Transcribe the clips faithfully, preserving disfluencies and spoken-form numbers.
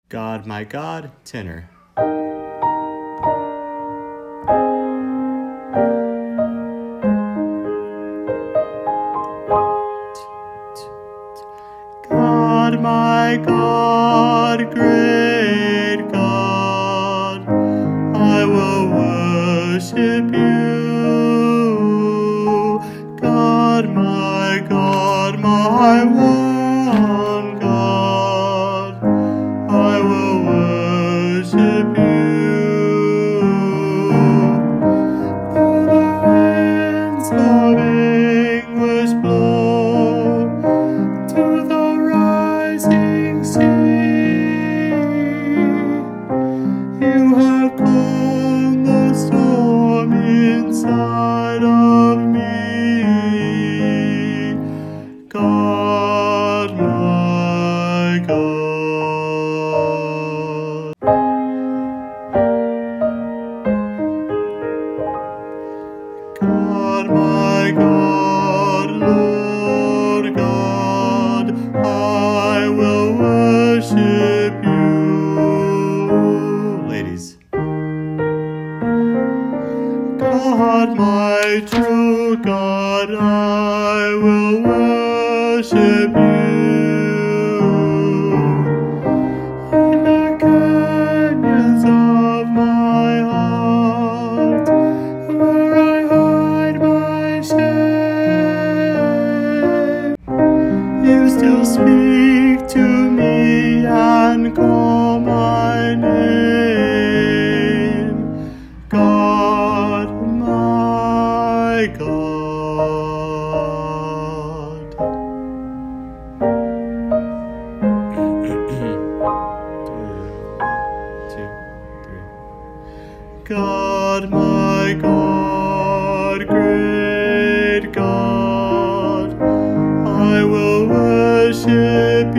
God, my God, tenor. God, my God, great God, I will worship you. God, my God, my one God, I will worship you. Though the winds of anguish blow to the rising sea, you have calmed the storm inside of me. God, my God. God, my God, Lord God, I will worship you. Ladies. God, my true God, I will worship you. In the canyons of my heart, where I hide my shame, you still speak to me and call my name. God, my God. Two, three. God, my God, great God, I will worship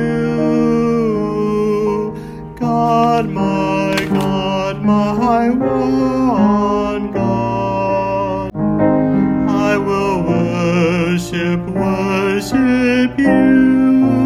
you. God, my God, my one God, I will worship, worship you.